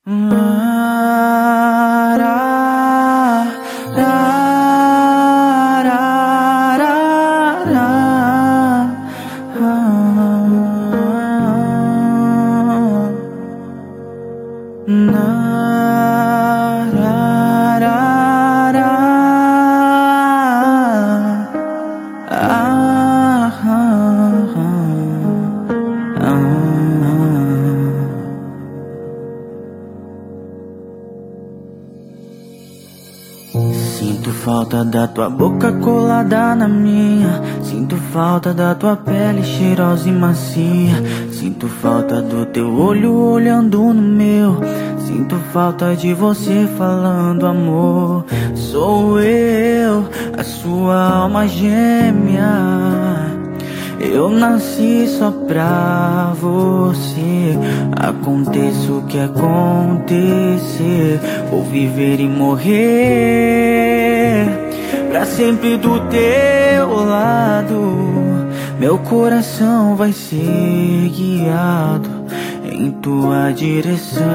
Sinto falta da tua boca colada na minha. Sinto falta da tua pele cheirosa e macia. Sinto falta do teu olho olhando no meu. Sinto falta de você falando amor. Sou eu, a sua alma gêmea. Eu nasci só pra você. Aconteça o que acontecer, vou viver e morrer pra sempre do teu lado. Meu coração vai ser guiado em tua direção.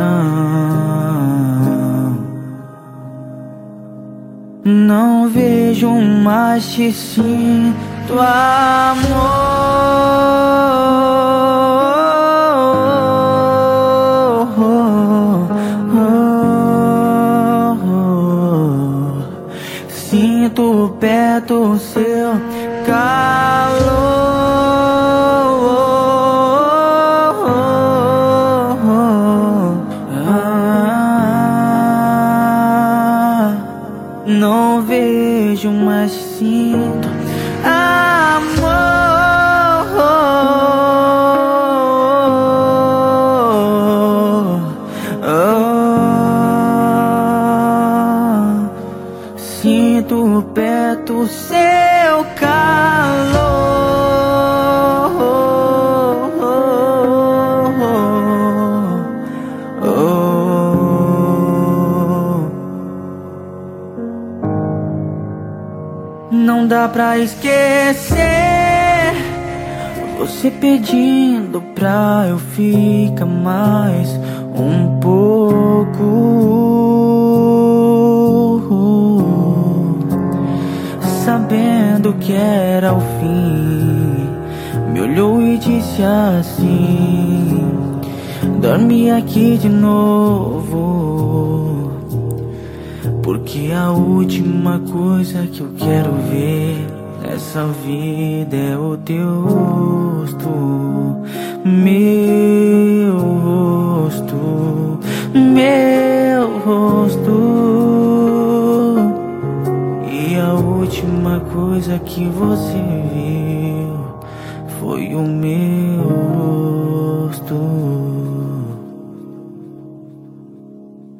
Não vejo mais, te sinto amor. Sinto perto o seu calor. Não vejo, mas sinto amor. Sinto perto o seu calor. Não dá pra esquecer você pedindo pra eu ficar mais um pouco. Sabendo que era o fim, me olhou e disse assim: dorme aqui de novo, porque a última coisa que eu quero ver nessa vida é o teu rosto, meu rosto, meu rosto. E a última coisa que você viu foi o meu rosto.